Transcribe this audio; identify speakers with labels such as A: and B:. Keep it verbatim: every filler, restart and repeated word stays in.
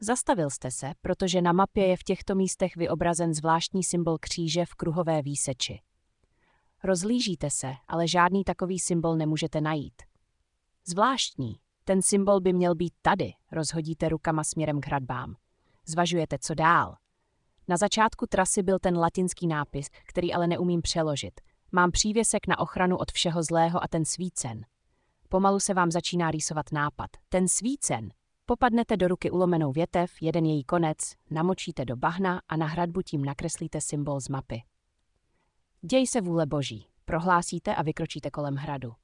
A: Zastavil jste se, protože na mapě je v těchto místech vyobrazen zvláštní symbol kříže v kruhové výseči. Rozhlížíte se, ale žádný takový symbol nemůžete najít. Zvláštní. Ten symbol by měl být tady, rozhodíte rukama směrem k hradbám. Zvažujete, co dál. Na začátku trasy byl ten latinský nápis, který ale neumím přeložit. Mám přívěsek na ochranu od všeho zlého a ten svícen. Pomalu se vám začíná rýsovat nápad. Ten svícen. Popadnete do ruky ulomenou větev, jeden její konec, namočíte do bahna a na hradbu tím nakreslíte symbol z mapy. Děj se vůle Boží. Prohlásíte a vykročíte kolem hradu.